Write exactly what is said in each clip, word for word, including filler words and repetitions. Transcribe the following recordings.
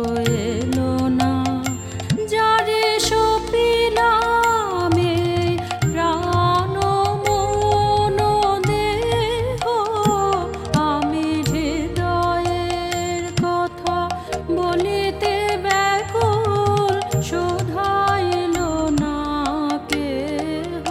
এলো না, যারে সপিলাম এই প্রাণ মন দেহ, আমি হৃদয়ের কথা বলিতে ব্যাকুল, শোধাইল না কেহ।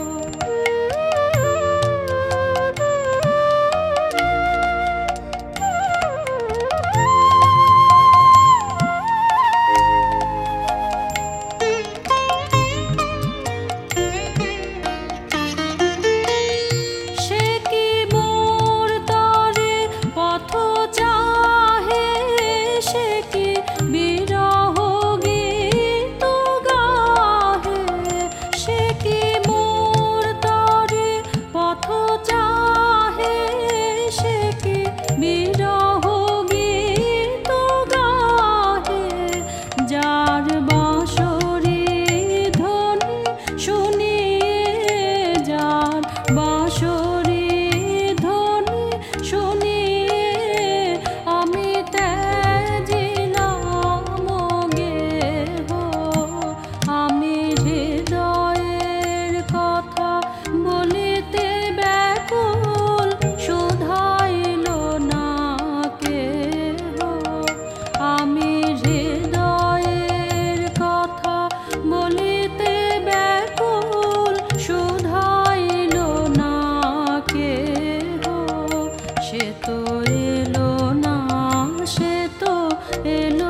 সে কি মোর তরে পথ চাহে, সে কি বিরহ গীত গাহে, সে কি মোর তরে পথ চাহে, সে কি বিরহ গীত গাহে, যার বাঁশরি ধ্বনি শুনিয়ে, যার বাঁশরি ধ্বনি শুনিয়ে আমি ত্যাজিলাম গেহ। আমি হৃদয়ের কথা বলিতে ব্যাকুল, শোধাইল না কেহ। আমি হৃদয়ের কথা বলিতে ব্যাকুল, শোধাইল না কেহ। সে তো এলো না, সে তো এলো